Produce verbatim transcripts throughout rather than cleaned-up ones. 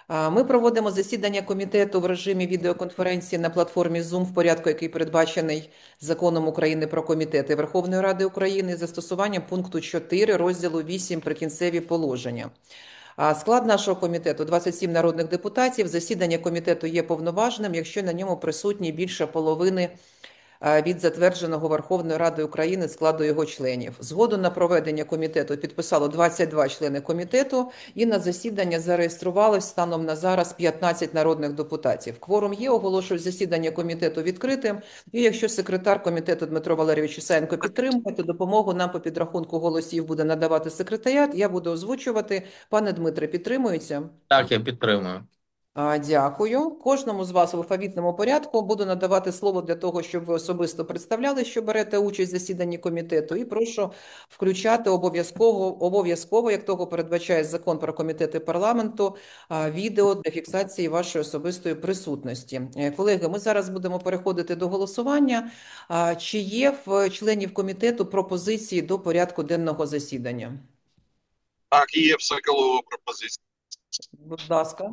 Ми проводимо засідання комітету в режимі відеоконференції на платформі Zoom в порядку, який передбачений Законом України про комітети Верховної Ради України з застосуванням пункту чотири розділу вісім "Прикінцеві положення". Склад нашого комітету – двадцять сім народних депутатів. Засідання комітету є повноважним, якщо на ньому присутні більше половини від затвердженого Верховною Радою України складу його членів. Згоду на проведення комітету підписало двадцять два члени комітету, і на засідання зареєструвалось станом на зараз п'ятнадцять народних депутатів. Кворум є, оголошую засідання комітету відкритим. І якщо секретар комітету Дмитро Валерійович Ісаєнко підтримує, то допомогу нам по підрахунку голосів буде надавати секретаріат. Я буду озвучувати. Пане Дмитре, підтримується? Так, я підтримую. Дякую. Кожному з вас в алфавітному порядку буду надавати слово для того, щоб ви особисто представляли, що берете участь в засіданні комітету. І прошу включати обов'язково, обов'язково, як того передбачає Закон про комітети парламенту, відео для фіксації вашої особистої присутності. Колеги, ми зараз будемо переходити до голосування. Чи є в членів комітету пропозиції до порядку денного засідання? Так, є в Соколова пропозиція. Будь ласка.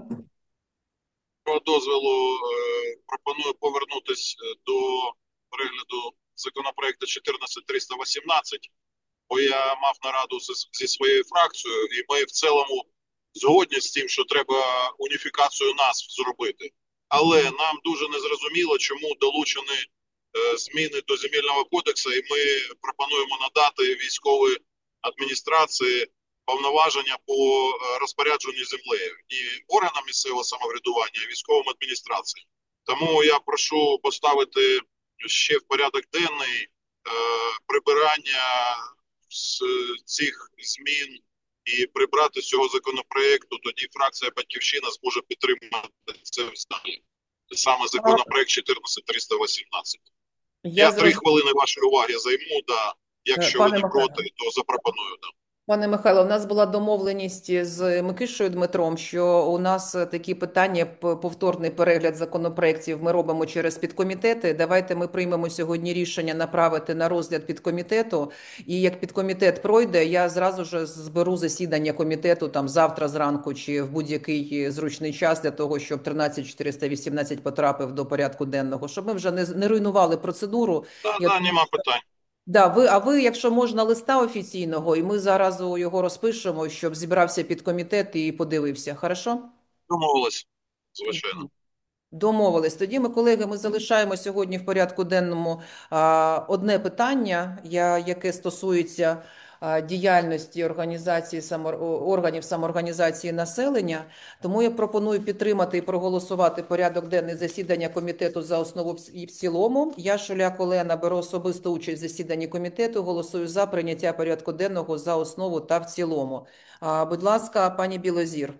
Про дозволу е, пропоную повернутися до перегляду законопроекту чотирнадцять триста вісімнадцять, бо я мав нараду зі, зі своєю фракцією, і ми в цілому згодні з тим, що треба уніфікацію назв зробити. Але нам дуже незрозуміло, чому долучені е, зміни до Земельного кодексу, і ми пропонуємо надати військовій адміністрації повноваження по розпорядженню землею і органам місцевого самоврядування, і військовим адміністраціям. Тому я прошу поставити ще в порядок денний е, прибирання з цих змін і прибрати з цього законопроекту. Тоді фракція «Батьківщина» зможе підтримати це в залі. Саме законопроект чотирнадцять триста вісімнадцять. Я, я три хвилини вашої уваги займу, да. Якщо Пане ви не Михайло. проти, то запропоную. Да. Пане Михайло, у нас була домовленість з Микишою Дмитром, що у нас такі питання, повторний перегляд законопроєктів ми робимо через підкомітети. Давайте ми приймемо сьогодні рішення направити на розгляд підкомітету. І як підкомітет пройде, я зразу ж зберу засідання комітету там завтра зранку чи в будь-який зручний час для того, щоб тринадцять чотириста вісімнадцять потрапив до порядку денного, щоб ми вже не, не руйнували процедуру. Так, Я... да, нема питань. Да, ви, а ви, якщо можна, листа офіційного, і ми зараз його розпишемо, щоб зібрався підкомітет і подивився. Хорошо? Домовились, звичайно. Домовились. Тоді ми, колеги, ми залишаємо сьогодні в порядку денному а, одне питання, я, яке стосується а, діяльності організації само, органів самоорганізації населення. Тому я пропоную підтримати і проголосувати порядок денний засідання комітету за основу і в цілому. Я, Шуляк Олена, беру особисту участь в засіданні комітету, голосую за прийняття порядку денного за основу та в цілому. А, будь ласка, пані Білозір.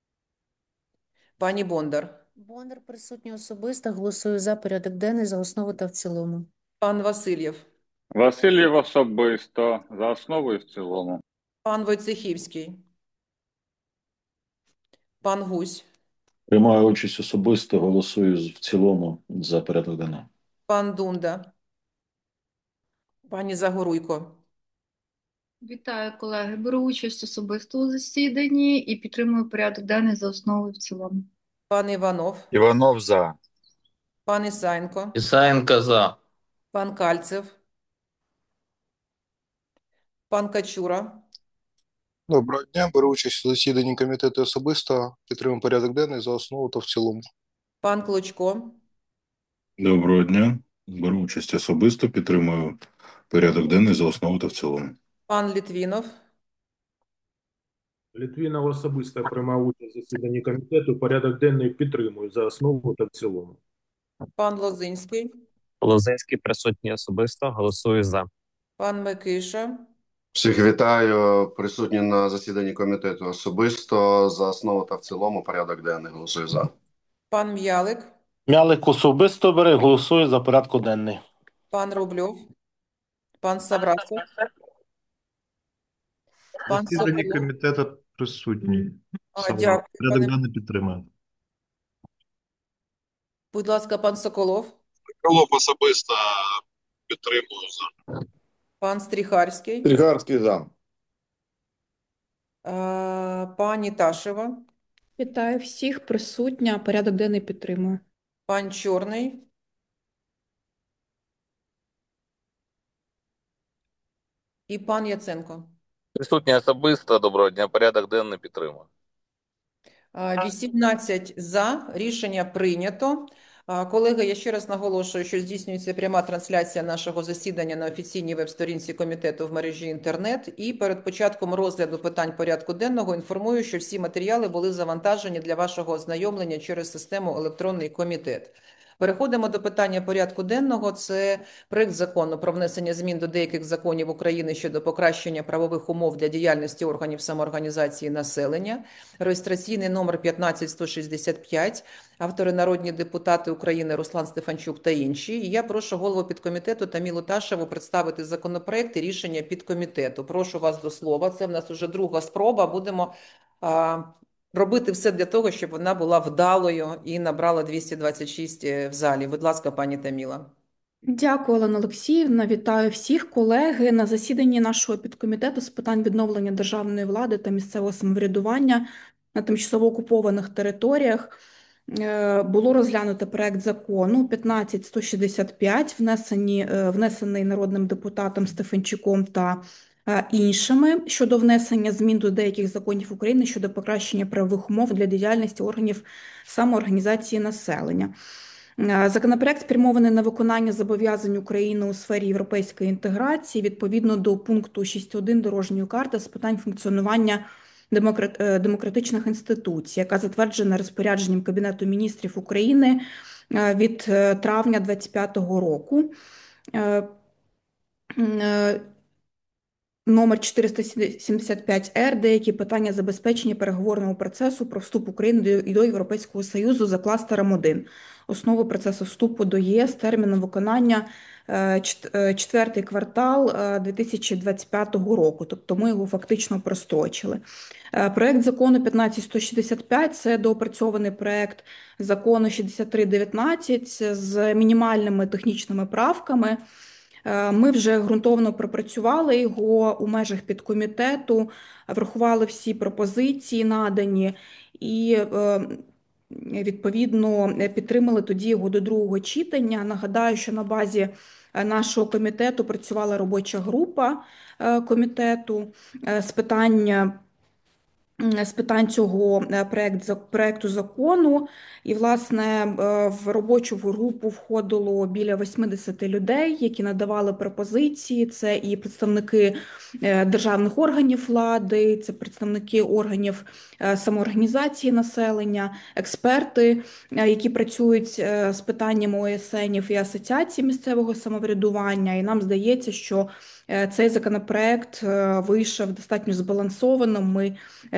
Пані Бондар. Бондар присутній особисто. Голосую за порядок денний, за основу та в цілому. Пан Васильєв. Васильєв особисто. За основу і в цілому. Пан Войцехівський. Пан Гусь. Приймаю участь особисто, голосую в цілому за порядок денний. Пан Дунда. Пані Загоруйко. Вітаю, колеги. Беру участь особисто у засіданні і підтримую порядок денний за основу і в цілому. Пан Іванов. Іванов за. Пан Ісаєнко. Ісаєнко за. Пан Кальцев. Пан Качура. Доброго дня. Беру участь у засіданні комітету особисто. Підтримую порядок денний за основу та в цілому. Пан Клочко. Доброго дня. Беру участь особисто. Підтримую порядок денний за основу та в цілому. Пан Літвінов. Літвінов особисто приймав участь у засіданні комітету. Порядок денний підтримую за основу та в цілому. Пан Лозинський. Лозинський присутній особисто. Голосую за. Пан Микиша. Всіх вітаю. Присутні на засіданні комітету особисто. За основу та в цілому порядок денний. Голосую за. Пан М'ялик. М'ялик особисто бере, голосує за порядку денний. Пан Рубльов. Пан Саврасов. Пан Засідання Соколов. комітету присутній. А, дякую, Порядок пане... денний підтримує. Будь ласка, пан Соколов. Соколов особисто підтримую за. Пан Стріхарський. Стріхарський за. А, пані Ташева. Вітаю всіх, присутня. Порядок денний підтримую. Пан Чорний. І пан Яценко. Присутні особисто. Доброго дня. Порядок денний підтримую. А, вісімнадцять за. Рішення прийнято. А, Колеги, я ще раз наголошую, що здійснюється пряма трансляція нашого засідання на офіційній веб-сторінці комітету в мережі інтернет. І перед початком розгляду питань порядку денного інформую, що всі матеріали були завантажені для вашого ознайомлення через систему «Електронний комітет». Переходимо до питання порядку денного. Це проект закону про внесення змін до деяких законів України щодо покращення правових умов для діяльності органів самоорганізації населення. Реєстраційний номер п'ятнадцять сто шістдесят п'ять. Автори народні депутати України Руслан Стефанчук та інші. І я прошу голову підкомітету Тамілу Ташеву представити законопроект і рішення підкомітету. Прошу вас до слова. Це в нас уже друга спроба. Будемо а, робити все для того, щоб вона була вдалою і набрала двісті двадцять шість в залі. Будь ласка, пані Таміла. Дякую, Олена Олексіївна. Вітаю всіх, колеги. На засіданні нашого підкомітету з питань відновлення державної влади та місцевого самоврядування на тимчасово окупованих територіях е, було розглянуто проект закону п'ятнадцять сто шістдесят п'ять, внесені, е, внесений народним депутатом Стефанчуком та е, іншими щодо внесення змін до деяких законів України щодо покращення правових умов для діяльності органів самоорганізації населення. Законопроект спрямований на виконання зобов'язань України у сфері європейської інтеграції відповідно до пункту шість точка один Дорожньої карти з питань функціонування демократичних інституцій, яка затверджена розпорядженням Кабінету міністрів України від травня двадцять п'ятого року. Номер чотириста сімдесят п'ять ер «Деякі питання забезпечення переговорного процесу про вступ України до Європейського Союзу за кластером один. Основи процесу вступу до ЄС терміном виконання четвертий квартал дві тисячі двадцять п'ятого року. Тобто ми його фактично прострочили. Проект закону п'ятнадцять сто шістдесят п'ять – це доопрацьований проект закону шістдесят три дев'ятнадцять з мінімальними технічними правками. Ми вже ґрунтовно пропрацювали його у межах підкомітету, врахували всі пропозиції надані і, відповідно, підтримали тоді його до другого читання. Нагадаю, що на базі нашого комітету працювала робоча група комітету з питань з питань цього проект, проекту закону. І, власне, в робочу групу входило біля вісімдесят людей, які надавали пропозиції. Це і представники державних органів влади, це представники органів самоорганізації населення, експерти, які працюють з питаннями о ес енів і асоціацій місцевого самоврядування. І нам здається, що цей законопроект вийшов достатньо збалансовано. Ми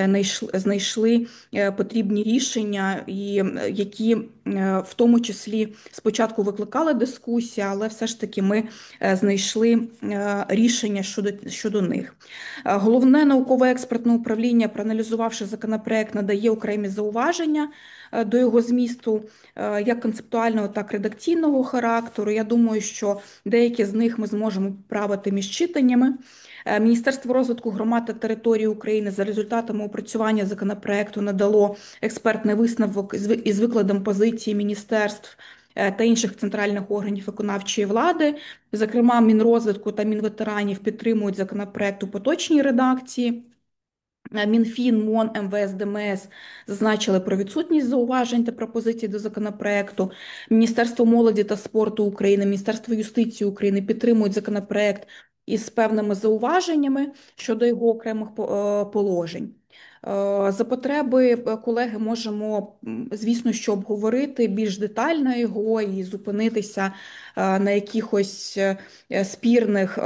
знайшли потрібні рішення, які в тому числі спочатку викликали дискусію, але все ж таки ми знайшли рішення щодо, щодо них. Головне науково-експертне управління, проаналізувавши законопроект, надає окремі зауваження до його змісту, як концептуального, так і редакційного характеру. Я думаю, що деякі з них ми зможемо поправити між читаннями. Міністерство розвитку громад та територій України за результатами опрацювання законопроекту надало експертний висновок із викладом позиції міністерств та інших центральних органів виконавчої влади. Зокрема, Мінрозвитку та Мінветеранів підтримують законопроект у поточній редакції. Мінфін, МОН, ем ве ес, де ем ес зазначили про відсутність зауважень та пропозицій до законопроекту. Міністерство молоді та спорту України, Міністерство юстиції України підтримують законопроект із певними зауваженнями щодо його окремих положень. За потреби, колеги, можемо, звісно, що обговорити більш детально його і зупинитися на якихось спірних,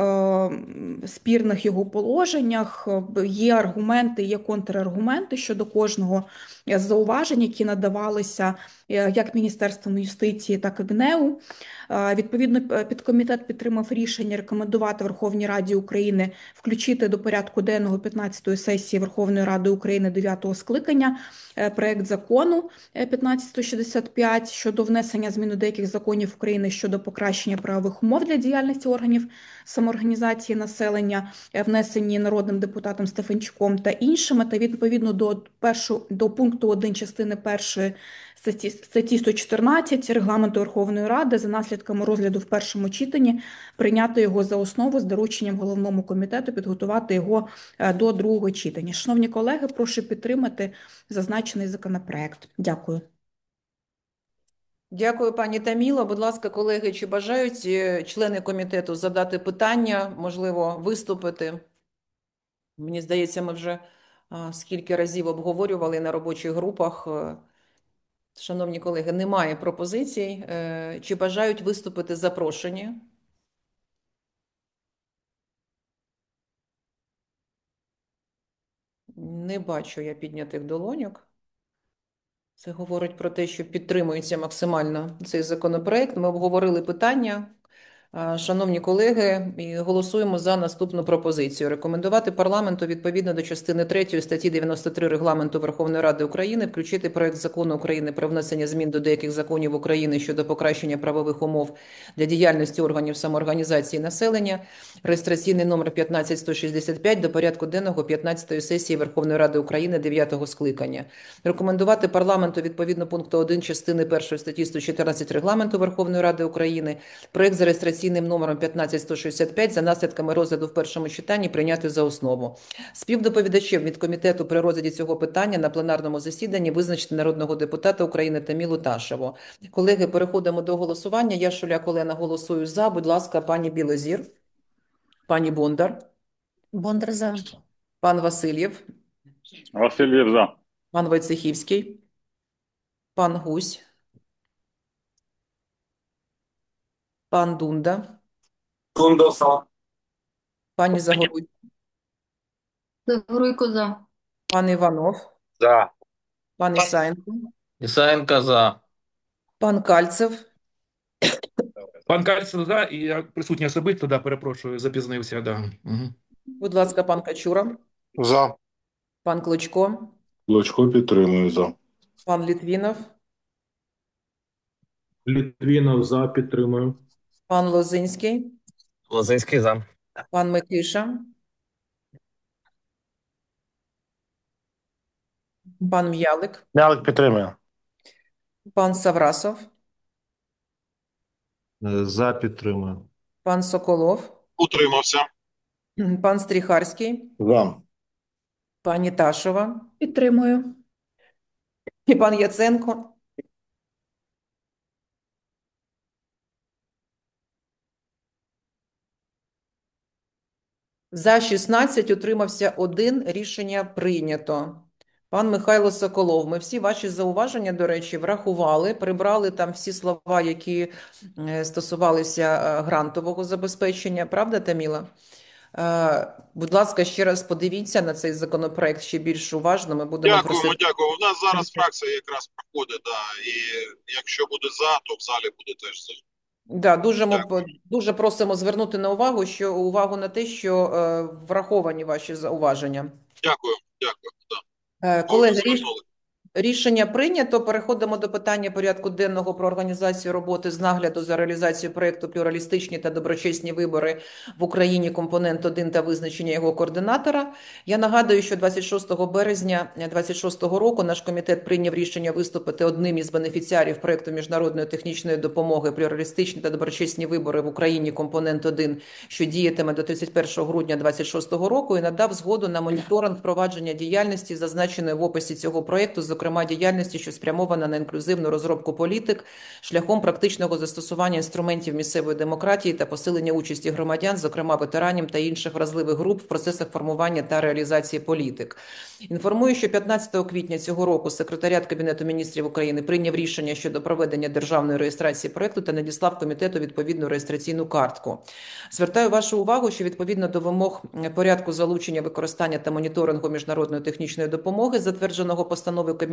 спірних його положеннях. Є аргументи, є контраргументи щодо кожного з зауважень, які надавалися як Міністерством юстиції, так і ге ен е у. Відповідно, підкомітет підтримав рішення рекомендувати Верховній Раді України включити до порядку денного п'ятнадцятої сесії Верховної Ради України України дев'ятого скликання е, проект закону е, п'ятнадцять сто шістдесят п'ять щодо внесення змін до деяких законів України щодо покращення правових умов для діяльності органів самоорганізації населення, е, внесені народним депутатом Стефанчуком та іншими, та відповідно до першу до пункту один частини першої статті, статті сто чотирнадцять Регламенту Верховної Ради за наслідками розгляду в першому читанні прийняти його за основу з дорученням головному комітету підготувати його е, до другого читання. Шановні колеги, прошу підтримати зазначений законопроект. Дякую. Дякую, пані Таміло. Будь ласка, колеги, чи бажають е, члени комітету задати питання, можливо, виступити? Мені здається, ми вже а, скільки разів обговорювали на робочих групах. Е, Шановні колеги, немає пропозицій. Е, Чи бажають виступити запрошені? Не бачу я піднятих долоньок. Це говорить про те, що підтримується максимально цей законопроект. Ми обговорили питання. А, Шановні колеги, і голосуємо за наступну пропозицію. Рекомендувати парламенту відповідно до частини третьої статті дев'яносто три Регламенту Верховної Ради України включити проект закону України про внесення змін до деяких законів України щодо покращення правових умов для діяльності органів самоорганізації населення, реєстраційний номер п'ятнадцять сто шістдесят п'ять до порядку денного п'ятнадцятої сесії Верховної Ради України дев'ятого скликання. Рекомендувати парламенту відповідно пункту один частини першої статті сто чотирнадцять Регламенту Верховної Ради України проект за реєстраційним номером п'ятнадцять сто шістдесят п'ять за наслідками розгляду в першому читанні прийняти за основу. Співдоповідачем від комітету при розгляді цього питання на пленарному засіданні визначити народного депутата України Тамілу Ташеву. Колеги, переходимо до голосування. Я, Шуляк Олена, голосую за. Будь ласка, пані Білозір, пані Бондар, Бондар за. пан Васильєв, Васильєв за. пан Войцехівський, пан Гусь, пан Дунда, Дунда за. пані Загоруй, Загоруйко за. пан Іванов, За. пан Ісаєнко, Ісаєнко за. пан Кальцев, Пан Кальцев за, і я присутній особисто, да, перепрошую, запізнився, да. Угу. будь ласка, пан Качура, За. пан Клочко, Клочко підтримую за. пан Літвінов, Літвінов за, підтримую. пан Лозинський, Лозинський за. пан Микиша, пан М'ялик, Мялик підтримує. пан Саврасов, За підтримую. пан Соколов, Утримався. пан Стріхарський, За. пані Ташева Підтримую. і пан Яценко. За шістнадцять, утримався один, рішення прийнято. Пан Михайло Соколов, ми всі ваші зауваження, до речі, врахували, прибрали там всі слова, які е, стосувалися е, грантового забезпечення. Правда, Таміла? Е, Будь ласка, ще раз подивіться на цей законопроект ще більш уважно. Ми будемо Дякуємо, просити. дякую. У нас зараз фракція якраз проходить, да, і якщо буде за, то в залі буде теж за. Да, дуже, ми, по- дуже просимо звернути на увагу, що увагу на те, що е, враховані ваші зауваження. Дякую, дякую. Да. Е, Колеги, ріш- Звернули. рішення прийнято. Переходимо до питання порядку денного про організацію роботи з нагляду за реалізацією проєкту «Плюралістичні та доброчесні вибори в Україні. Компонент один» та визначення його координатора. Я нагадую, що двадцять шостого березня двадцять шостого року наш комітет прийняв рішення виступити одним із бенефіціарів проєкту міжнародної технічної допомоги «Плюралістичні та доброчесні вибори в Україні. Компонент один», що діятиме до тридцять першого грудня двадцять шостого року, і надав згоду на моніторинг впровадження діяльності, зазначеної в описі цього проєкту, зокрема діяльності, що спрямована на інклюзивну розробку політик шляхом практичного застосування інструментів місцевої демократії та посилення участі громадян, зокрема ветеранів та інших вразливих груп в процесах формування та реалізації політик. Інформую, що п'ятнадцятого квітня цього року секретаріат Кабінету міністрів України прийняв рішення щодо проведення державної реєстрації проєкту та надіслав комітету відповідну реєстраційну картку. Звертаю вашу увагу, що відповідно до вимог порядку залучення, використання та моніторингу міжнародної технічної допомоги, затвердженого постановою Кабінету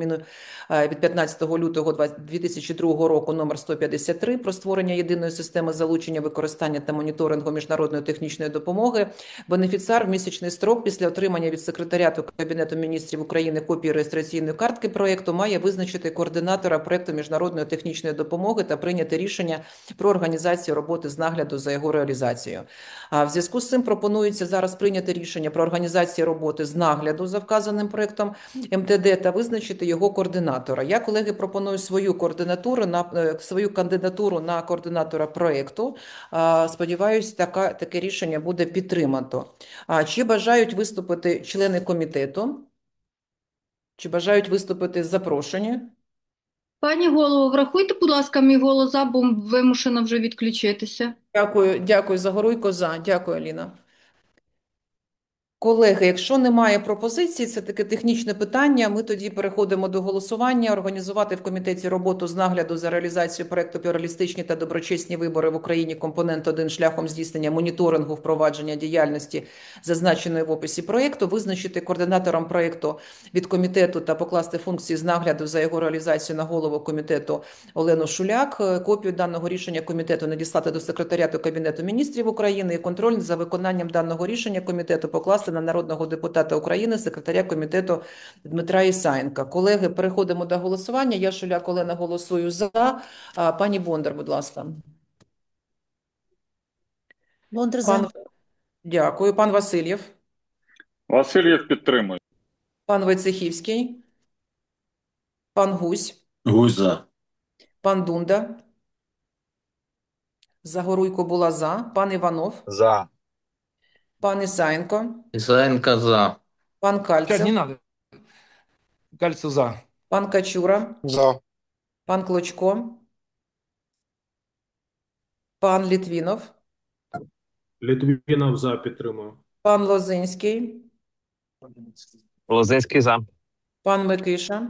Кабміну е, від п'ятнадцятого лютого дві тисячі другого року номер сто п'ятдесят три про створення єдиної системи залучення, використання та моніторингу міжнародної технічної допомоги. Бенефіціар в місячний строк після отримання від секретаріату Кабінету міністрів України копії реєстраційної картки проєкту має визначити координатора проєкту міжнародної технічної допомоги та прийняти рішення про організацію роботи з нагляду за його реалізацією. А в зв'язку з цим пропонується зараз прийняти рішення про організацію роботи з нагляду за вказаним проєктом ем те де та визначити його координатора. Я, колеги, пропоную свою координатуру на е, свою кандидатуру на координатора проєкту. А, Сподіваюсь, така, таке рішення буде підтримано. А чи бажають виступити члени комітету? Чи бажають виступити запрошені? Пані голово, врахуйте, будь ласка, мій голос за, бо вимушена вже відключитися. Дякую, дякую, Загоруйко, за. Дякую, Аліна. Колеги, якщо немає пропозицій, це таке технічне питання, ми тоді переходимо до голосування. Організувати в комітеті роботу з нагляду за реалізацією проекту «Плюралістичні та доброчесні вибори в Україні. Компонент один шляхом здійснення моніторингу впровадження діяльності, зазначеної в описі проекту, визначити координатором проекту від комітету та покласти функції з нагляду за його реалізацію на голову комітету Олену Шуляк. Копію даного рішення комітету надіслати до секретаріату Кабінету міністрів України і контроль за виконанням даного рішення комітету покласти на народного депутата України, секретаря комітету Дмитра Ісаєнка. Колеги, переходимо до голосування. Я, Шуляк Олена, голосую за. А, Пані Бондар, будь ласка. Бондар за. Пан... Дякую. Пан Васильєв. Васильєв підтримує. Пан Войцехівський. Пан Гусь. Гусь за. Пан Дунда. Загоруйко була за. Пан Іванов. За. Пан Ісаєнко. Исаенко за. Пан Чат, Кальцев. не надо. Кальцев за. Пан Качура. За. Пан Клочко. Пан Літвінов. Літвінов за, підтримую. Пан Лозинський. Лозинський за. Пан Микиша.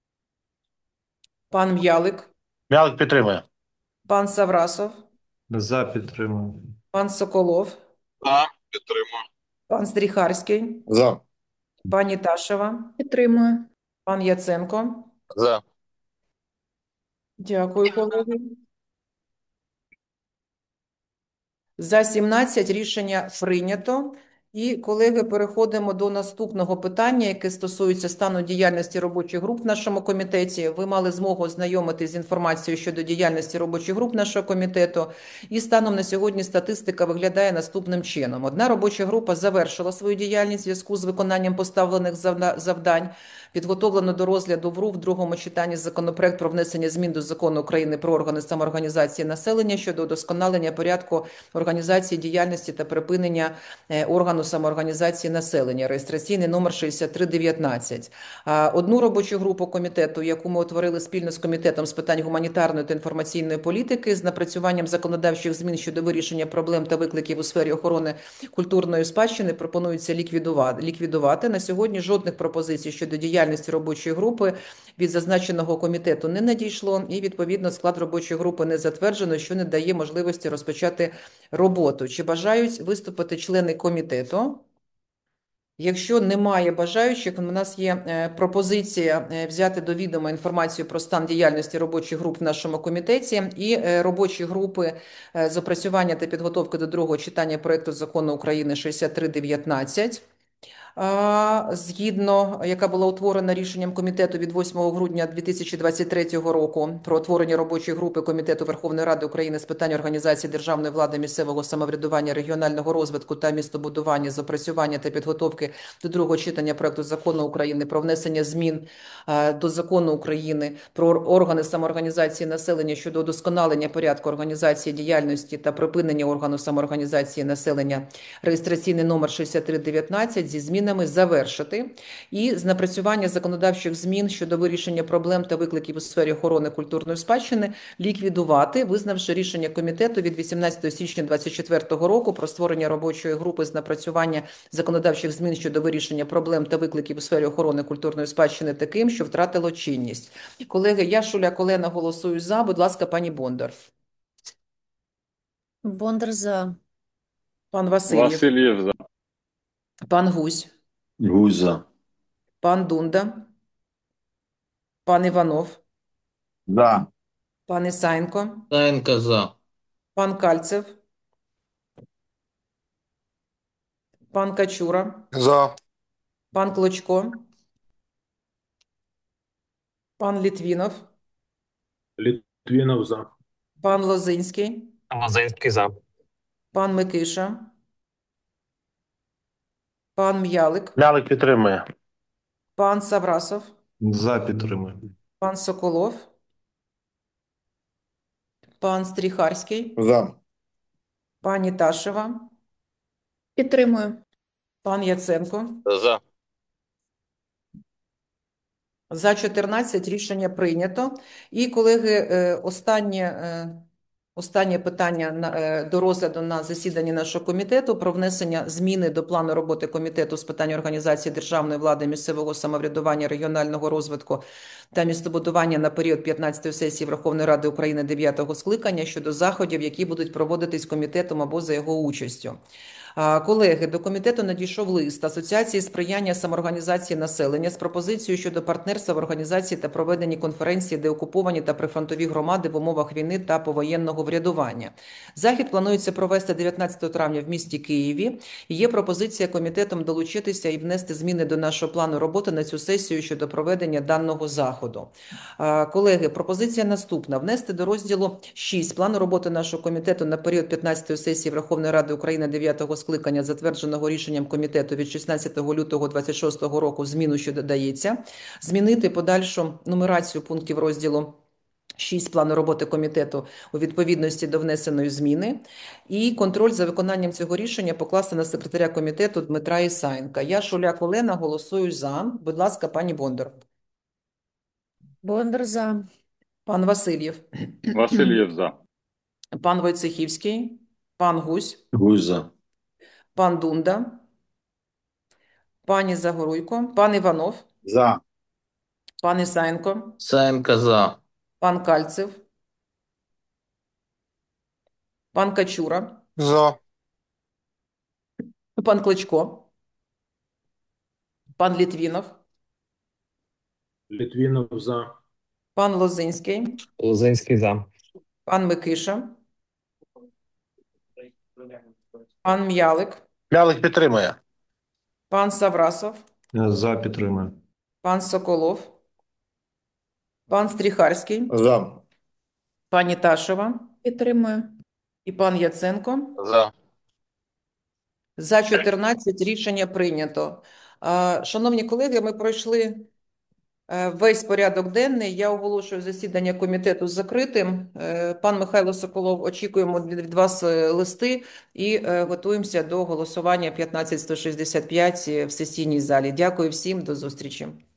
Пан М'ялик. М'ялик підтримує. Пан Саврасов. За, підтримую. Пан Соколов. За. Підтримую. Пан Стріхарський. За. Пані Ташева. Підтримую. Пан Яценко. За. Дякую, колеги. За сімнадцять рішення прийнято. І, колеги, переходимо до наступного питання, яке стосується стану діяльності робочих груп в нашому комітеті. Ви мали змогу ознайомитись з інформацією щодо діяльності робочих груп нашого комітету. І станом на сьогодні статистика виглядає наступним чином. Одна робоча група завершила свою діяльність в зв'язку з виконанням поставлених завдань. Підготовлено до розгляду в РУ в другому читанні законопроект про внесення змін до Закону України про органи самоорганізації населення щодо удосконалення порядку організації діяльності та припинення органу самоорганізації населення, реєстраційний номер шістдесят три дев'ятнадцять. Одну робочу групу комітету, яку ми утворили спільно з Комітетом з питань гуманітарної та інформаційної політики, з напрацюванням законодавчих змін щодо вирішення проблем та викликів у сфері охорони культурної спадщини, пропонується ліквідувати. На сьогодні жодних пропозицій щодо діяльності робочої групи від зазначеного комітету не надійшло, і, відповідно, склад робочої групи не затверджено, що не дає можливості розпочати роботу. Чи бажають виступити члени комітету? Якщо немає бажаючих, у нас є пропозиція взяти до відома інформацію про стан діяльності робочих груп в нашому комітеті і робочі групи з опрацювання та підготовки до другого читання проекту закону України шістдесят три дев'ятнадцять. Згідно, яка була утворена рішенням комітету від восьмого грудня дві тисячі двадцять третього року про утворення робочої групи Комітету Верховної Ради України з питань організації державної влади, місцевого самоврядування, регіонального розвитку та містобудування з опрацювання та підготовки до другого читання проекту закону України про внесення змін до закону України про органи самоорганізації населення щодо удосконалення порядку організації діяльності та припинення органу самоорганізації населення, реєстраційний номер шістдесят три дев'ятнадцять зі змінами завершити і з напрацювання законодавчих змін щодо вирішення проблем та викликів у сфері охорони культурної спадщини ліквідувати, визнавши рішення комітету від вісімнадцятого січня двадцять четвертого року про створення робочої групи з напрацювання законодавчих змін щодо вирішення проблем та викликів у сфері охорони культурної спадщини таким, що втратило чинність. Колеги, я, Шуляк Олена, голосую за. Будь ласка, пані Бондар. Бондар за. Пан Васильєв. Васильєв за. Пан Гусь. Гусь за. Пан Дунда. Пан Іванов, За. пан Ісаєнко, Таєнка за. пан Кальцев, пан Качура, За. пан Клочко, пан Літвінов, Літвінов за. пан Лозинський, Лозинський за. пан Микиша, пан М'ялик, Мялик підтримує. пан Саврасов, За підтримує. пан Соколов, пан Стріхарський, За. пані Ташева, Підтримую. пан Яценко. За. За чотирнадцять рішення прийнято. І, колеги, е, останнє, е, останнє питання на- е, до розгляду на засіданні нашого комітету про внесення зміни до плану роботи Комітету з питань організації державної влади, місцевого самоврядування, регіонального розвитку та містобудування на період п'ятнадцятої сесії Верховної Ради України дев'ятого скликання щодо заходів, які будуть проводитись комітетом або за його участю. А, Колеги, до комітету надійшов лист Асоціації сприяння самоорганізації населення з пропозицією щодо партнерства в організації та проведенні конференції деокуповані та прифронтові громади в умовах війни та повоєнного врядування. Захід планується провести дев'ятнадцятого травня в місті Києві. І є пропозиція комітетом долучитися і внести зміни до нашого плану роботи на цю сесію щодо проведення даного заходу. А, Колеги, пропозиція наступна. Внести до розділу шість плану роботи нашого комітету на період п'ятнадцятої сесії Верховної Ради України дев'ятого скликання, затвердженого рішенням комітету від шістнадцятого лютого двадцять шостого року, зміну, що додається, змінити подальшу нумерацію пунктів розділу шість плану роботи комітету у відповідності до внесеної зміни, і контроль за виконанням цього рішення покласти на секретаря комітету Дмитра Ісаєнка. Я, Шуляк Олена, голосую за. Будь ласка, пані Бондар. Бондар за. Пан Васильєв. Васильєв за. Пан Войцехівський. Пан Гусь. Гусь за. Пан Дунда. Пані Загоруйко. Пан Іванов. За. Пан Ісаєнко. Таєнка за. Пан Кальцев. Пан Качура. За. Пан Кличко. Пан Літвінов. Літвінов за. Пан Лозинський. Лозинський за. Пан Микиша. Пан М'ялик. Мялик підтримує. Пан Саврасов. За підтримує. Пан Соколов. Пан Стріхарський. За. Пані Ташева. Підтримую. І пан Яценко. За. За чотирнадцять рішення прийнято. А, Шановні колеги, ми пройшли е, весь порядок денний. Я оголошую засідання комітету закритим. Е, Пан Михайло Соколов, очікуємо від від вас е, листи і е, готуємося до голосування п'ятнадцять сто шістдесят п'ять в сесійній залі. Дякую всім, до зустрічі.